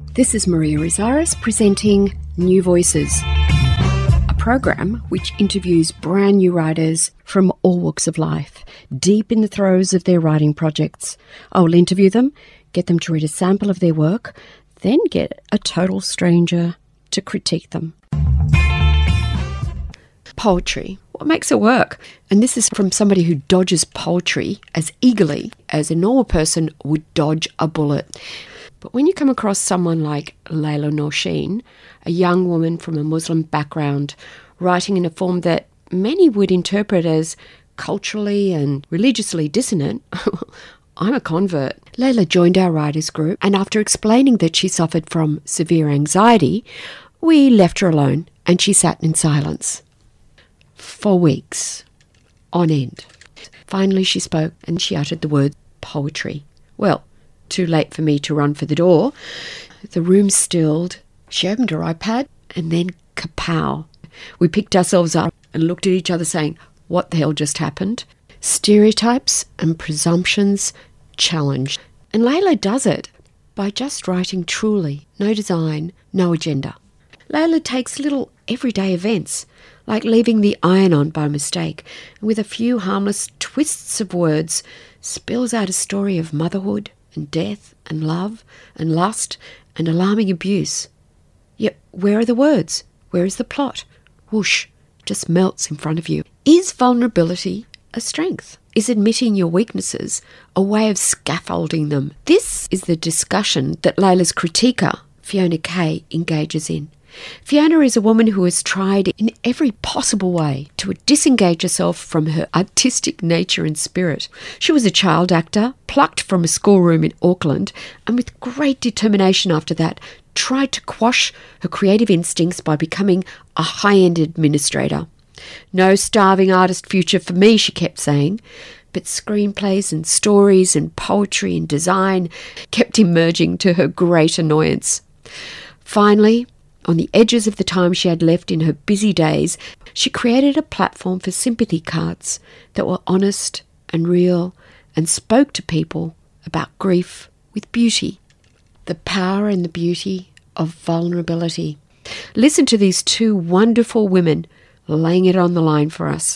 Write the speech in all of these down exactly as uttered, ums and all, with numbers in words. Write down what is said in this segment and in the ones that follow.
This is Maria Rizaris presenting New Voices, a program which interviews brand new writers from all walks of life, deep in the throes of their writing projects. I will interview them, get them to read a sample of their work, then get a total stranger to critique them. Poetry. What makes it work? And this is from somebody who dodges poetry as eagerly as a normal person would dodge a bullet. But when you come across someone like Leila Nosheen, a young woman from a Muslim background, writing in a form that many would interpret as culturally and religiously dissonant, I'm a convert. Leila joined our writers group, and after explaining that she suffered from severe anxiety, we left her alone and she sat in silence for weeks on end. Finally she spoke and she uttered the word poetry. Well, too late for me to run for the door. The room stilled. She opened her iPad and then kapow. We picked ourselves up and looked at each other saying, what the hell just happened? Stereotypes and presumptions challenged. And Leila does it by just writing truly, no design, no agenda. Leila takes little everyday events, like leaving the iron on by mistake, and with a few harmless twists of words, spills out a story of motherhood and death and love and lust and alarming abuse. Yet where are the words? Where is the plot? Whoosh, just melts in front of you. Is vulnerability a strength? Is admitting your weaknesses a way of scaffolding them? This is the discussion that Leila's critiquer, Fiona Kay, engages in. Fiona is a woman who has tried in every possible way to disengage herself from her artistic nature and spirit. She was a child actor, plucked from a schoolroom in Auckland, and with great determination after that, tried to quash her creative instincts by becoming a high-end administrator. No starving artist future for me, she kept saying, but screenplays and stories and poetry and design kept emerging to her great annoyance. Finally, on the edges of the time she had left in her busy days, she created a platform for sympathy cards that were honest and real and spoke to people about grief with beauty. The power and the beauty of vulnerability. Listen to these two wonderful women laying it on the line for us.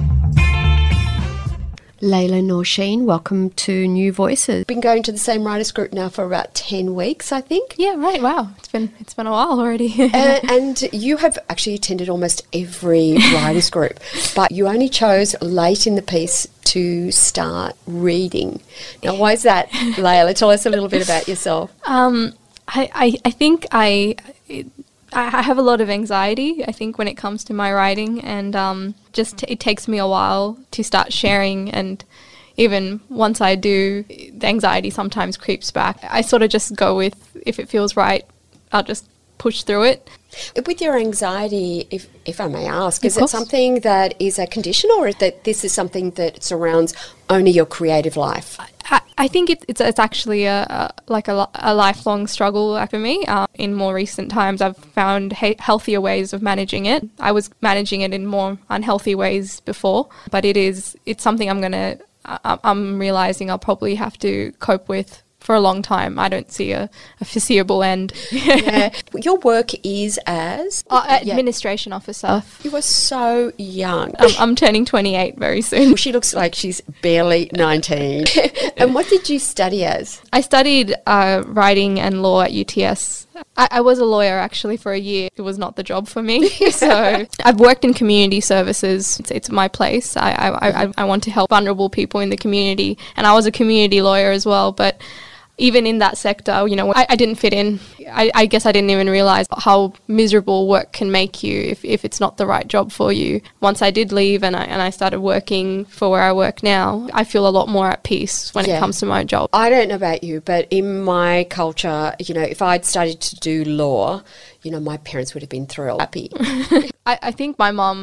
Leila Nosheen, welcome to New Voices. Been going to the same writers group now for about ten weeks, I think. Yeah, right. Wow, it's been it's been a while already. uh, and you have actually attended almost every writers group, but you only chose late in the piece to start reading. Now, why is that, Leila? Tell us a little bit about yourself. Um, I, I I think I. It, I have a lot of anxiety, I think, when it comes to my writing, and um, just t- it takes me a while to start sharing, and even once I do, the anxiety sometimes creeps back. I sort of just go with, if it feels right, I'll just push through it. With your anxiety, if if I may ask, is it something that is a condition, or that this is something that surrounds only your creative life? I, I think it, it's it's actually a, a like a, a lifelong struggle for me. Um, in more recent times, I've found he- healthier ways of managing it. I was managing it in more unhealthy ways before, but it is it's something I'm gonna I, I'm realizing I'll probably have to cope with for a long time. I don't see a, a foreseeable end. Yeah. Your work is as? Uh, administration yeah. officer. You are so young. I'm, I'm turning twenty-eight very soon. She looks like she's barely nineteen. And what did you study as? I studied uh, writing and law at U T S. I, I was a lawyer actually for a year. It was not the job for me. So I've worked in community services. It's, it's my place. I, I, I, I want to help vulnerable people in the community. And I was a community lawyer as well, but even in that sector, you know, I, I didn't fit in. I, I guess I didn't even realise how miserable work can make you if, if it's not the right job for you. Once I did leave and I and I started working for where I work now, I feel a lot more at peace when yeah. it comes to my job. I don't know about you, but in my culture, you know, if I'd studied to do law, you know, my parents would have been thrilled, happy. I, I think my mum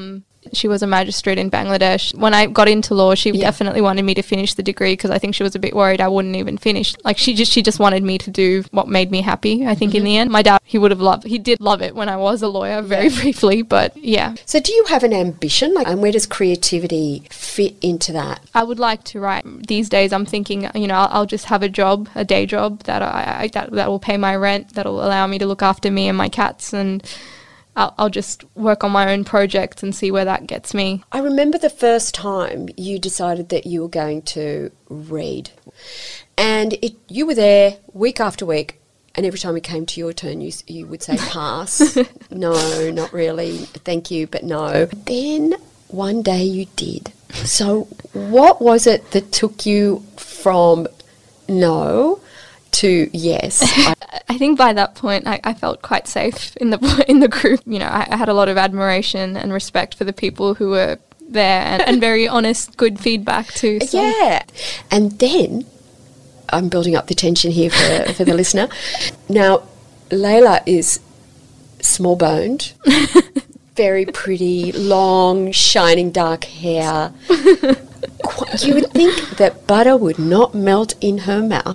She was a magistrate in Bangladesh. When I got into law, she Yeah. definitely wanted me to finish the degree because I think she was a bit worried I wouldn't even finish. Like she just she just wanted me to do what made me happy, I think, in the end. My dad, he would have loved, he did love it when I was a lawyer very Yeah. briefly, but yeah. So do you have an ambition? Like, and where does creativity fit into that? I would like to write. These days I'm thinking, you know, I'll, I'll just have a job, a day job that I, I that, that will pay my rent, that will allow me to look after me and my cats, and I'll, I'll just work on my own projects and see where that gets me. I remember the first time you decided that you were going to read. And it, you were there week after week, and every time it came to your turn, you, s- you would say, pass. No, not really. Thank you, but no. Then one day you did. So what was it that took you from no to yes? I, I think by that point I, I felt quite safe in the in the group. You know, I, I had a lot of admiration and respect for the people who were there, and, and very honest, good feedback too. So. yeah. And then, I'm building up the tension here for, for the listener. Now, Layla is small-boned, very pretty, long, shining dark hair. Qu- You would think that butter would not melt in her mouth.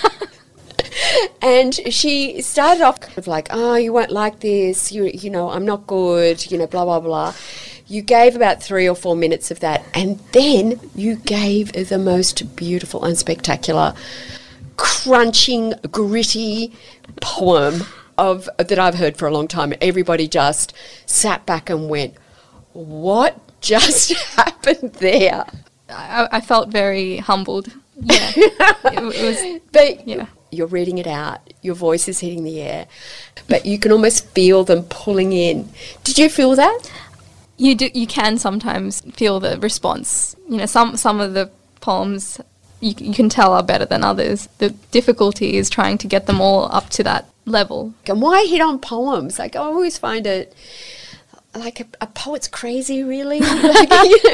And she started off kind of like, oh, you won't like this, you you know, I'm not good, you know, blah, blah, blah. You gave about three or four minutes of that, and then you gave the most beautiful and spectacular, crunching, gritty poem of that I've heard for a long time. Everybody just sat back and went, what just happened there? I, I felt very humbled. Yeah, it, it was. But Yeah. you're reading it out, your voice is hitting the air, but you can almost feel them pulling in. Did you feel that? You do. You can sometimes feel the response. You know, some some of the poems you, you can tell are better than others. The difficulty is trying to get them all up to that level. And why hit on poems? Like, I always find it like a, a poet's crazy, really. Like,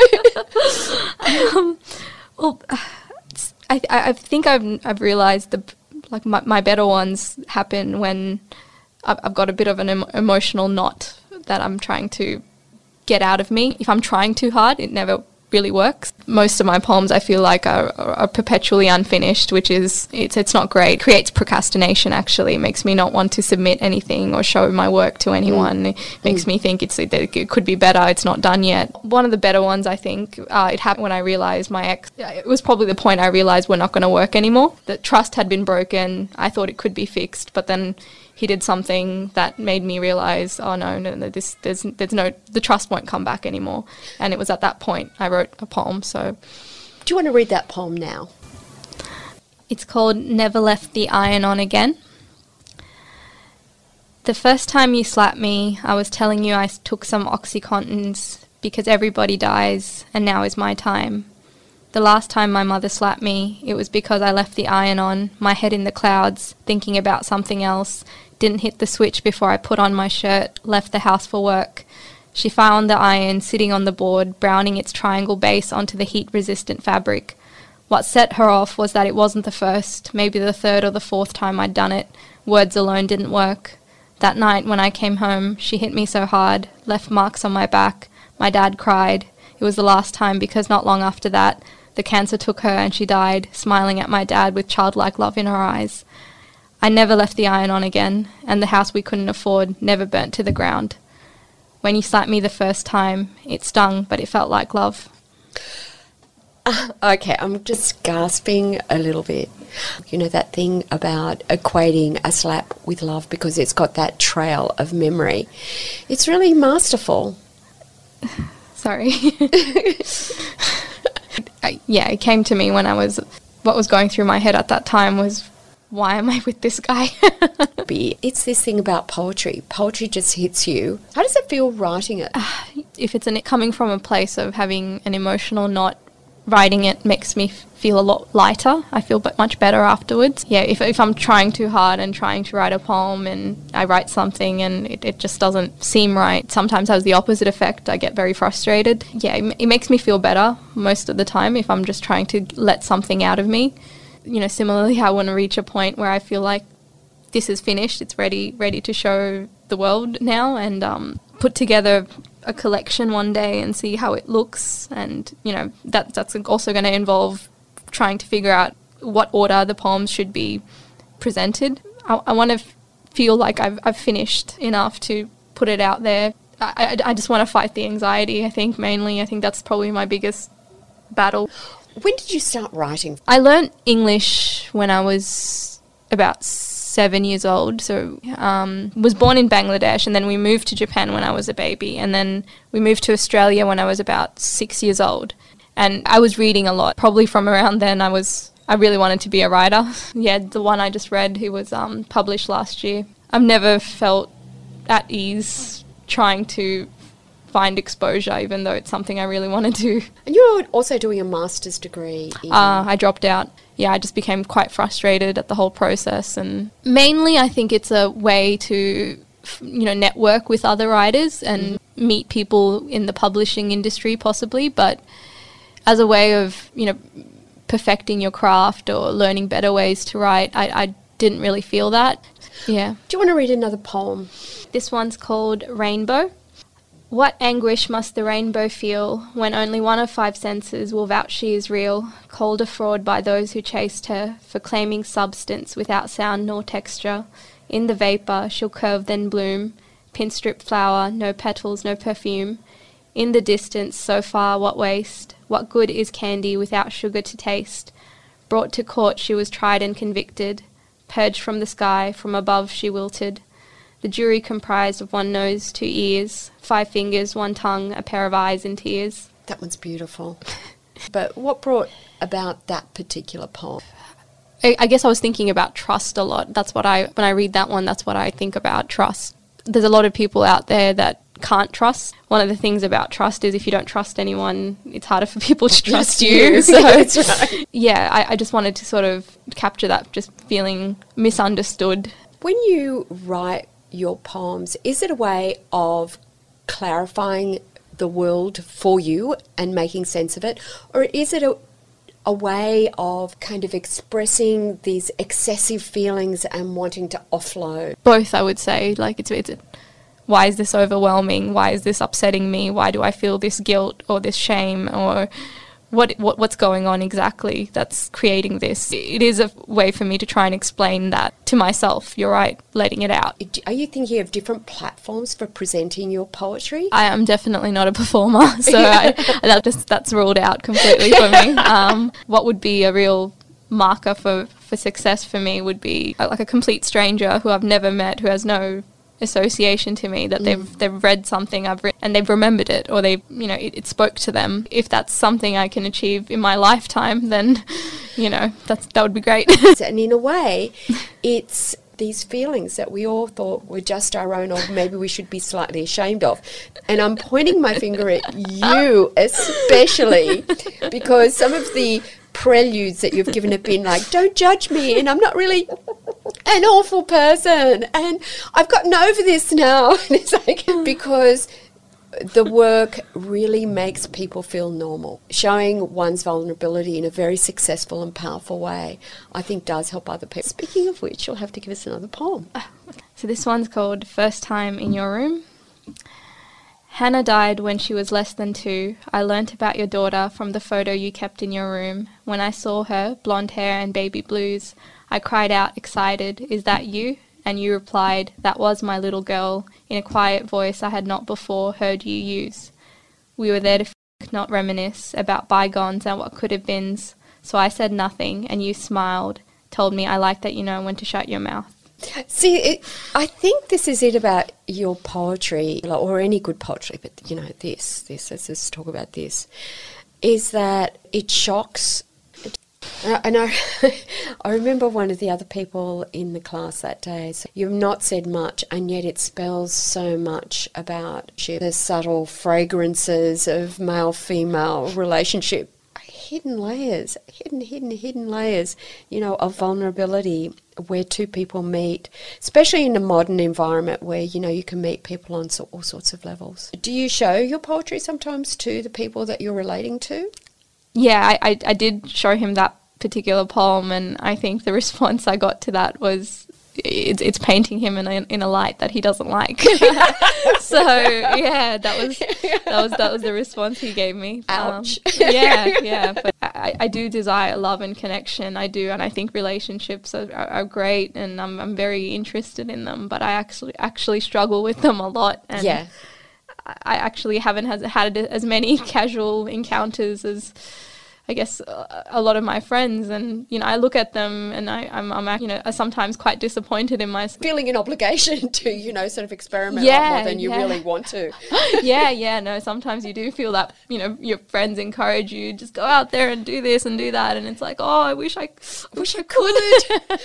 um, well, I, I I think I've I've realised the like my, my better ones happen when I've, I've got a bit of an em- emotional knot that I'm trying to get out of me. If I'm trying too hard, it never really works. Most of my poems I feel like are, are perpetually unfinished, which is it's it's not great. It creates procrastination. Actually, it makes me not want to submit anything or show my work to anyone. Mm. It makes mm. me think it's that it could be better. It's not done yet. One of the better ones, I think, uh, it happened when I realized my ex. It was probably the point I realized we're not going to work anymore. That trust had been broken. I thought it could be fixed, but then he did something that made me realize, oh no, no, no, this, there's, there's no, the trust won't come back anymore. And it was at that point I wrote a poem. So, do you want to read that poem now? It's called Never Left the Iron On Again. The first time you slapped me, I was telling you I took some OxyContins because everybody dies, and now is my time. The last time my mother slapped me, it was because I left the iron on, my head in the clouds, thinking about something else, didn't hit the switch before I put on my shirt, left the house for work. She found the iron sitting on the board, browning its triangle base onto the heat-resistant fabric. What set her off was that it wasn't the first, maybe the third or the fourth time I'd done it. Words alone didn't work. That night when I came home, she hit me so hard, left marks on my back. My dad cried. It was the last time because not long after that, the cancer took her and she died, smiling at my dad with childlike love in her eyes. I never left the iron on again, and the house we couldn't afford never burnt to the ground. When you slapped me the first time, it stung, but it felt like love. Uh, okay, I'm just gasping a little bit. You know that thing about equating a slap with love because it's got that trail of memory. It's really masterful. Sorry. I, yeah, it came to me when I was, what was going through my head at that time was, why am I with this guy? It's this thing about poetry. Poetry just hits you. How does it feel writing it? Uh, if it's an, coming from a place of having an emotional knot, writing it makes me feel a lot lighter. I feel but much better afterwards. Yeah, if, if I'm trying too hard and trying to write a poem and I write something and it, it just doesn't seem right, sometimes has the opposite effect. I get very frustrated. Yeah, it, it makes me feel better most of the time if I'm just trying to let something out of me. You know, similarly, I want to reach a point where I feel like this is finished, it's ready ready to show the world now, and um, put together a collection one day and see how it looks. And, you know, that that's also going to involve trying to figure out what order the poems should be presented. I, I want to f- feel like I've, I've finished enough to put it out there. I, I, I just want to fight the anxiety, I think, mainly. I think that's probably my biggest battle. When did you start writing? I learnt English when I was about seven years old. So um was born in Bangladesh, and then we moved to Japan when I was a baby, and then we moved to Australia when I was about six years old. And I was reading a lot. Probably from around then I was I really wanted to be a writer. Yeah, the one I just read, it was um, published last year. I've never felt at ease trying to find exposure, even though it's something I really want to do. And you're also doing a master's degree in... Uh, I dropped out. Yeah, I just became quite frustrated at the whole process. And mainly I think it's a way to, you know, network with other writers and mm-hmm. meet people in the publishing industry possibly, but as a way of, you know, perfecting your craft or learning better ways to write, I, I didn't really feel that. Yeah. Do you want to read another poem? This one's called Rainbow. What anguish must the rainbow feel when only one of five senses will vouch she is real, called a fraud by those who chased her for claiming substance without sound nor texture. In the vapour she'll curve then bloom, pin-strip flower, no petals, no perfume. In the distance, so far, what waste? What good is candy without sugar to taste? Brought to court she was tried and convicted. Purged from the sky, from above she wilted. The jury comprised of one nose, two ears, five fingers, one tongue, a pair of eyes and tears. That one's beautiful. But what brought about that particular poem? I, I guess I was thinking about trust a lot. That's what I, when I read that one, that's what I think about, trust. There's a lot of people out there that can't trust. One of the things about trust is if you don't trust anyone, it's harder for people to trust you. So that's right. Yeah, I, I just wanted to sort of capture that, just feeling misunderstood. When you write your poems, is it a way of clarifying the world for you and making sense of it? Or is it a, a way of kind of expressing these excessive feelings and wanting to offload? Both, I would say. Like, it's, it's why is this overwhelming? Why is this upsetting me? Why do I feel this guilt or this shame? Or what, what what's going on exactly that's creating this? It is a way for me to try and explain that to myself. You're right, letting it out. Are you thinking of different platforms for presenting your poetry? I am definitely not a performer, so I, that just that's ruled out completely for me. Um, what would be a real marker for, for success for me would be like a complete stranger who I've never met, who has no association to me, that they've mm. they've read something I've written and they've remembered it, or they you know it, it spoke to them. If that's something I can achieve in my lifetime, then you know that's that would be great. And in a way, it's these feelings that we all thought were just our own, or maybe we should be slightly ashamed of. And I'm pointing my finger at you especially, because some of the preludes that you've given have been like, don't judge me, and I'm not really an awful person, and I've gotten over this now. And it's like, because the work really makes people feel normal. Showing one's vulnerability in a very successful and powerful way, I think does help other people. Speaking of which, you'll have to give us another poem. So this one's called First Time in Your Room. Hannah died when she was less than two. I learnt about your daughter from the photo you kept in your room. When I saw her, blonde hair and baby blues, I cried out, excited, "Is that you?" And you replied, "That was my little girl," in a quiet voice I had not before heard you use. We were there to f***, not reminisce about bygones and what could have beens. So I said nothing, and you smiled, told me I like that you know when to shut your mouth. See, it, I think this is it about your poetry, or any good poetry, but, you know, this, this, let's just talk about this, is that it shocks. And I, I remember one of the other people in the class that day, so you've not said much, and yet it spells so much about the subtle fragrances of male-female relationship. Hidden layers, hidden, hidden, hidden layers, you know, of vulnerability where two people meet, especially in a modern environment where, you know, you can meet people on so, all sorts of levels. Do you show your poetry sometimes to the people that you're relating to? Yeah, I, I, I did show him that particular poem, and I think the response I got to that was it's it's painting him in a in a light that he doesn't like. So yeah, that was that was that was the response he gave me. Ouch. Um, yeah, yeah. But I, I do desire love and connection. I do, and I think relationships are, are, are great, and I'm I'm very interested in them. But I actually actually struggle with them a lot. And Yeah. I actually haven't has, had as many casual encounters as I guess a, a lot of my friends, and you know I look at them and I, I'm, I'm you know sometimes quite disappointed in myself. Feeling an obligation to, you know, sort of experiment Yeah, a lot more than you yeah. really want to. yeah, yeah, no, sometimes you do feel that, you know, your friends encourage you, just go out there and do this and do that, and it's like, oh, I wish I, I wish I could.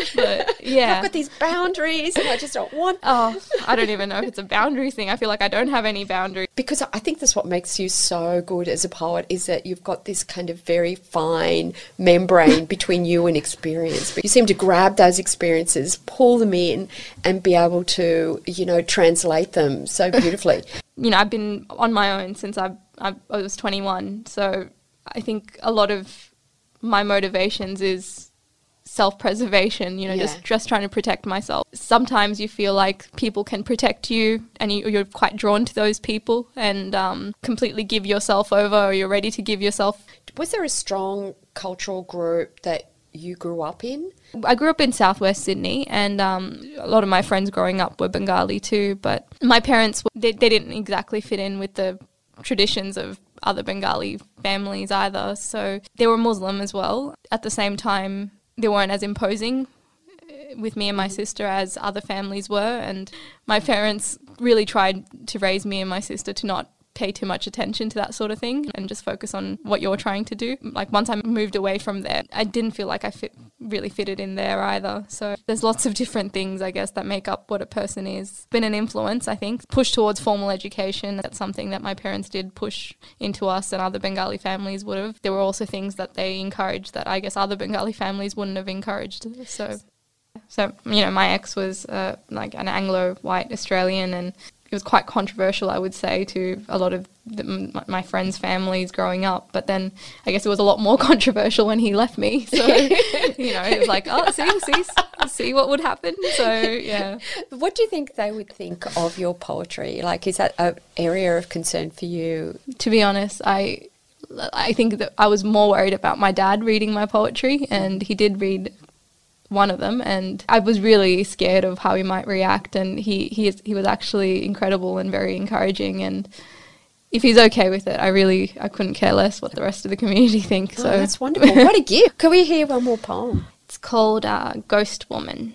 But yeah. I've got these boundaries and I just don't want. Oh, I don't even know if it's a boundary thing. I feel like I don't have any boundaries. Because I think that's what makes you so good as a poet, is that you've got this kind of very fine membrane between you and experience. But you seem to grab those experiences, pull them in, and be able to, you know, translate them so beautifully. You know, I've been on my own since I, I, I was twenty-one. So I think a lot of my motivations is self-preservation, you know, Yeah. just, just trying to protect myself. Sometimes you feel like people can protect you and you, you're quite drawn to those people and um, completely give yourself over, or you're ready to give yourself. Was there a strong cultural group that you grew up in? I grew up in southwest Sydney, and um, a lot of my friends growing up were Bengali too, but my parents, they, they didn't exactly fit in with the traditions of other Bengali families either. So they were Muslim as well. At the same time, they weren't as imposing with me and my sister as other families were, and my parents really tried to raise me and my sister to not pay too much attention to that sort of thing and just focus on what you're trying to do. Like once I moved away from there, I didn't feel like I fit, really fitted in there either. So there's lots of different things, I guess, that make up what a person is. Been an influence, I think. Push towards formal education. That's something that my parents did push into us and other Bengali families would have. There were also things that they encouraged that I guess other Bengali families wouldn't have encouraged. So, so you know, my ex was uh, like an Anglo-white Australian, and it was quite controversial, I would say, to a lot of the, my, my friends' families growing up. But then I guess it was a lot more controversial when he left me. So, you know, it was like, oh, see, see, see what would happen. So, yeah. What do you think they would think of your poetry? Like, is that an area of concern for you? To be honest, I, I think that I was more worried about my dad reading my poetry, and he did read one of them, and I was really scared of how he might react, and he he, is, he was actually incredible and very encouraging, and if he's okay with it, I really I couldn't care less what the rest of the community think. So Oh, that's wonderful. What a gift. Can we hear one more poem? It's called uh, Ghost Woman.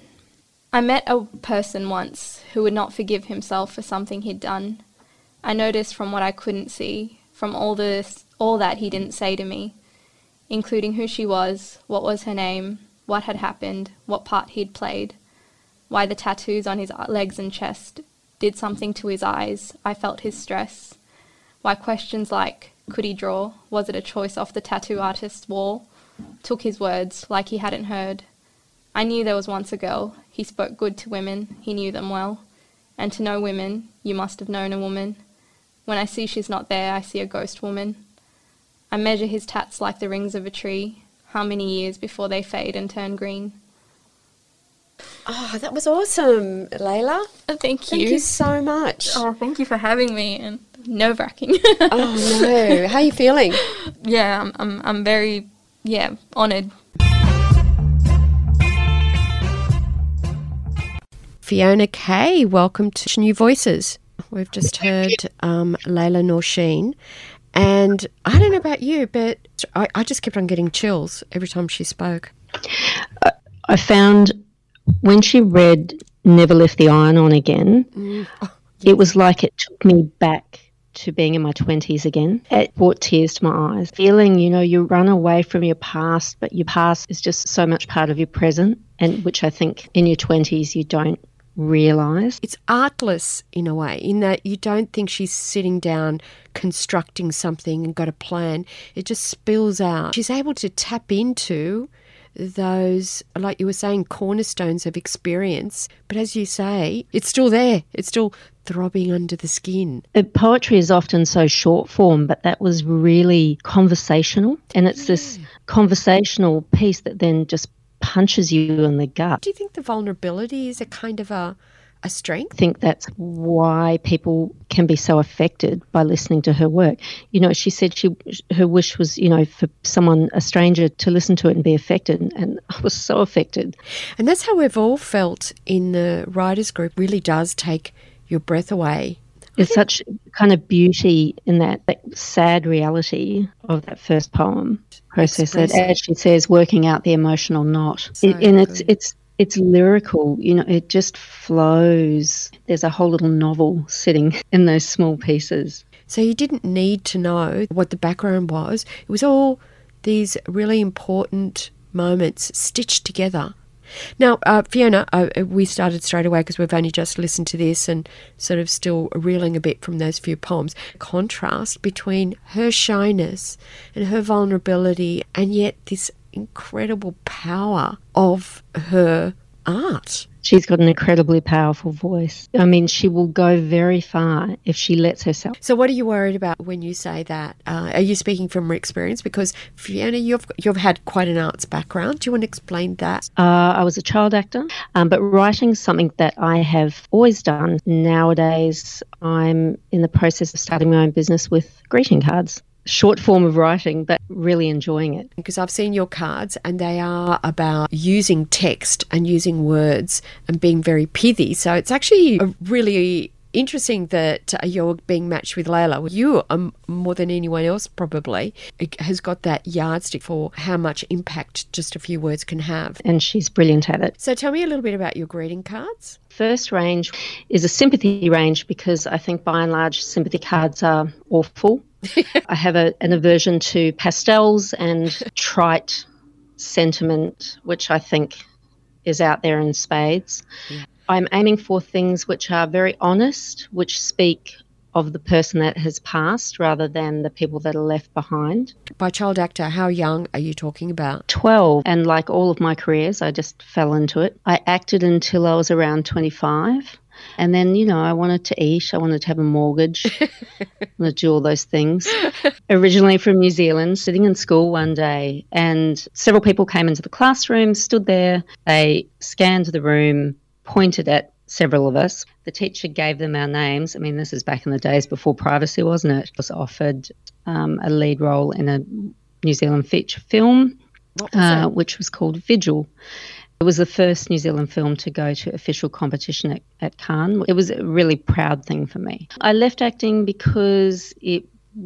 I met a person once who would not forgive himself for something he'd done. I noticed from what I couldn't see, from all this, all that he didn't say to me, including who she was, what was her name, what had happened, what part he'd played, why the tattoos on his legs and chest did something to his eyes. I felt his stress. Why questions like, could he draw? Was it a choice off the tattoo artist's wall? Took his words like he hadn't heard. I knew there was once a girl. He spoke good to women. He knew them well. And to know women, you must have known a woman. When I see she's not there, I see a ghost woman. I measure his tats like the rings of a tree. How many years before they fade and turn green? Oh, that was awesome, Layla. Oh, thank you. Thank you so much. Oh, thank you for having me, and nerve-wracking. Oh, no. How are you feeling? Yeah, I'm, I'm, I'm very, yeah, honoured. Fiona Kay, welcome to New Voices. We've just heard um, Layla Norsheen. And I don't know about you, but I, I just kept on getting chills every time she spoke. I found when she read Never Left the Iron On Again, mm. oh, yes. It was like it took me back to being in my twenties again. It brought tears to my eyes. Feeling, you know, you run away from your past, but your past is just so much part of your present, and which I think in your twenties you don't realise. It's artless in a way, in that you don't think she's sitting down constructing something and got a plan. It just spills out. She's able to tap into those, like you were saying, cornerstones of experience. But as you say, it's still there. It's still throbbing under the skin. The poetry is often so short form, but that was really conversational. And it's yeah. this conversational piece that then just punches you in the gut. Do you think the vulnerability is a kind of a, a strength? I think that's why people can be so affected by listening to her work. You know, she said she her wish was, you know, for someone, a stranger, to listen to it and be affected, and I was so affected. And that's how we've all felt in the writers group. It really does take your breath away. There's such kind of beauty in that, that sad reality of that first poem process. That, as she says, working out the emotional knot. So it, and good. it's it's it's lyrical, you know, it just flows. There's a whole little novel sitting in those small pieces. So you didn't need to know what the background was. It was all these really important moments stitched together. Now, uh, Fiona, uh, we started straight away because we've only just listened to this and sort of still reeling a bit from those few poems. Contrast between her shyness and her vulnerability and yet this incredible power of her art. She's got an incredibly powerful voice. I mean, she will go very far if she lets herself. So what are you worried about when you say that? Uh, are you speaking from experience? Because, Fiona, you've you've had quite an arts background. Do you want to explain that? Uh, I was a child actor, um, but writing is something that I have always done. Nowadays, I'm in the process of starting my own business with greeting cards. Short form of writing, but really enjoying it. Because I've seen your cards and they are about using text and using words and being very pithy. So it's actually a really interesting that uh, you're being matched with Layla. You, um, more than anyone else probably, has got that yardstick for how much impact just a few words can have. And she's brilliant at it. So tell me a little bit about your greeting cards. First range is a sympathy range because I think by and large sympathy cards are awful. I have a, an aversion to pastels and trite sentiment, which I think is out there in spades. Yeah. I'm aiming for things which are very honest, which speak of the person that has passed rather than the people that are left behind. By child actor, how young are you talking about? twelve, and like all of my careers, I just fell into it. I acted until I was around twenty-five. And then, you know, I wanted to eat. I wanted to have a mortgage. I wanted to do all those things. Originally from New Zealand, sitting in school one day, and several people came into the classroom, stood there. They scanned the room, pointed at several of us. The teacher gave them our names. I mean, this is back in the days before privacy, wasn't it? I was offered um, a lead role in a New Zealand feature film, uh, which was called Vigil. It was the first New Zealand film to go to official competition at, at Cannes. It was a really proud thing for me. I left acting because it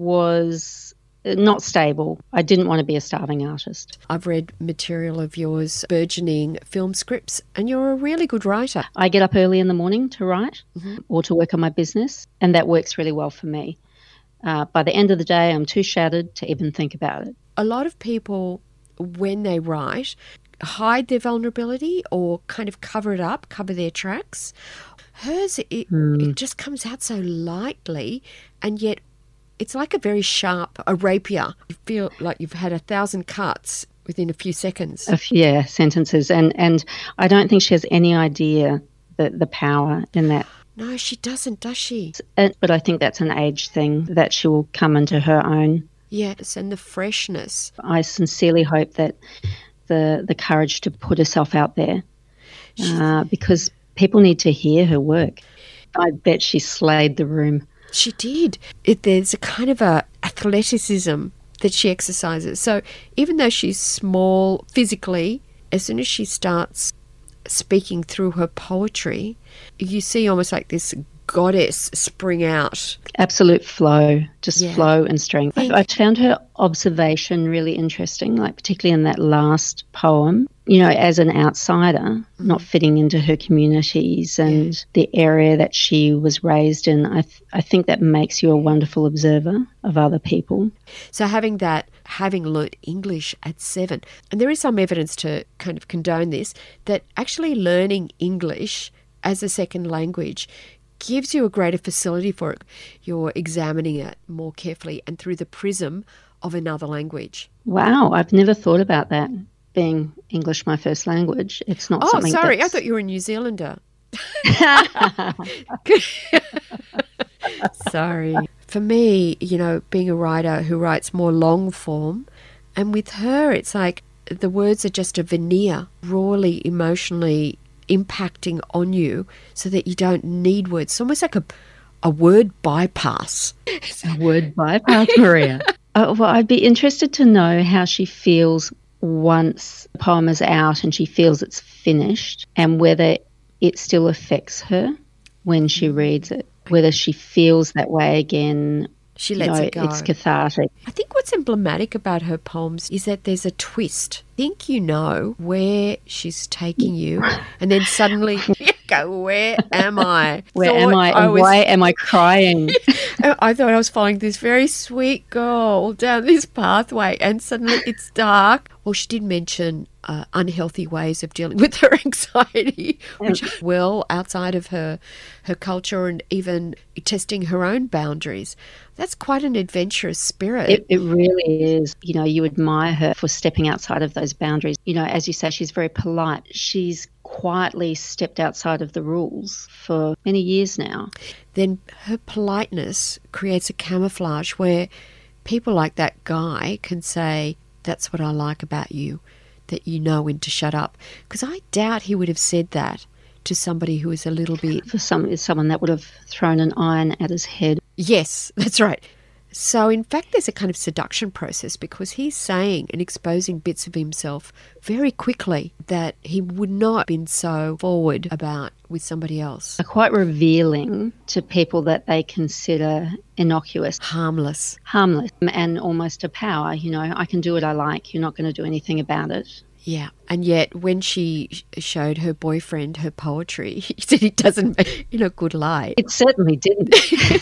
was not stable. I didn't want to be a starving artist. I've read material of yours, burgeoning film scripts, and you're a really good writer. I get up early in the morning to write mm-hmm. or to work on my business, and that works really well for me. Uh, by the end of the day, I'm too shattered to even think about it. A lot of people, when they write, hide their vulnerability or kind of cover it up, cover their tracks. Hers, it, mm. it just comes out so lightly, and yet it's like a very sharp, a rapier. You feel like you've had a thousand cuts within a few seconds. A few, yeah, sentences. And, and I don't think she has any idea the, the power in that. No, she doesn't, does she? But I think that's an age thing, that she will come into her own. Yes, and the freshness. I sincerely hope that the the courage to put herself out there uh, because people need to hear her work. I bet she slayed the room. She did. It, there's a kind of a athleticism that she exercises. So even though she's small physically, as soon as she starts speaking through her poetry, you see almost like this goddess spring out. Absolute flow, just yeah. flow and strength. I, I found her observation really interesting, like particularly in that last poem. You know, as an outsider, mm-hmm. not fitting into her communities and yeah. the area that she was raised in, I, th- I think that makes you a wonderful observer of other people. So having that, having learnt English at seven, and there is some evidence to kind of condone this, that actually learning English as a second language gives you a greater facility for it. You're examining it more carefully and through the prism of another language. Wow, I've never thought about that, being English my first language. It's not oh, something Oh, sorry, that's... I thought you were a New Zealander. Sorry. For me, you know, being a writer who writes more long form, and with her it's like the words are just a veneer, rawly, emotionally impacting on you so that you don't need words. It's almost like a, a word bypass. A word bypass, Maria. Uh, well, I'd be interested to know how she feels once the poem is out and she feels it's finished, and whether it still affects her when she reads it, whether she feels that way again. She lets you know, it go. It's cathartic. I think what's emblematic about her poems is that there's a twist. I think you know where she's taking you, and then suddenly you go, where am I? Where Thought am I, and I was, why am I crying? I thought I was following this very sweet girl down this pathway, and suddenly it's dark. Well, she did mention uh, unhealthy ways of dealing with her anxiety, which are well outside of her her culture, and even testing her own boundaries. That's quite an adventurous spirit. It, it really is. You know, you admire her for stepping outside of those boundaries. You know, as you say, she's very polite. She's quietly stepped outside of the rules for many years now. Then her politeness creates a camouflage where people like that guy can say, that's what I like about you, that you know when to shut up. Because I doubt he would have said that to somebody who is a little bit... For some, someone that would have thrown an iron at his head. Yes, that's right. So in fact, there's a kind of seduction process, because he's saying and exposing bits of himself very quickly that he would not have been so forward about with somebody else. Are quite revealing to people that they consider innocuous. Harmless. Harmless and almost a power. You know, I can do what I like. You're not going to do anything about it. Yeah, and yet when she showed her boyfriend her poetry, he said it doesn't make in a good light. It certainly didn't.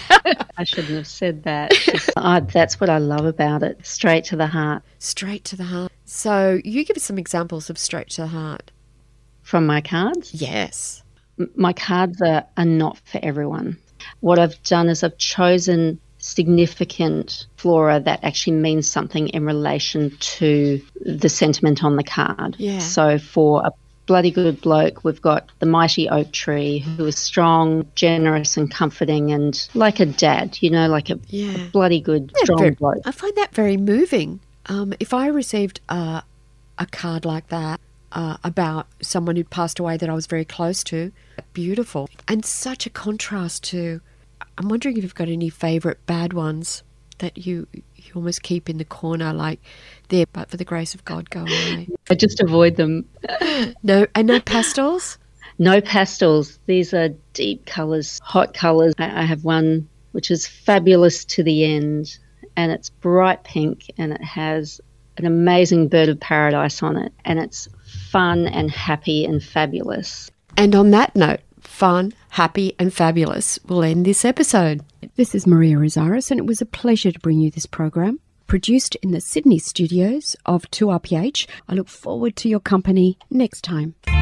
I shouldn't have said that. Oh, that's what I love about it. Straight to the heart. Straight to the heart. So you give us some examples of straight to the heart. From my cards? Yes. M- my cards are, are not for everyone. What I've done is I've chosen significant flora that actually means something in relation to the sentiment on the card. Yeah. So for a bloody good bloke, we've got the mighty oak tree, who is strong, generous and comforting, and like a dad, you know, like a, Yeah. a bloody good, Yeah, strong very- bloke. I find that very moving. Um, if I received uh, a card like that uh, about someone who'd passed away that I was very close to, beautiful. And such a contrast to... I'm wondering if you've got any favourite bad ones that you you almost keep in the corner, like, there, but for the grace of God, go away. I just avoid them. No, and no pastels? No pastels. These are deep colours, hot colours. I, I have one which is fabulous to the end, and it's bright pink, and it has an amazing bird of paradise on it, and it's fun and happy and fabulous. And on that note, fun, happy and fabulous, we'll end this episode. This is Maria Rosaris, and it was a pleasure to bring you this program, produced in the Sydney studios of two R P H. I look forward to your company next time.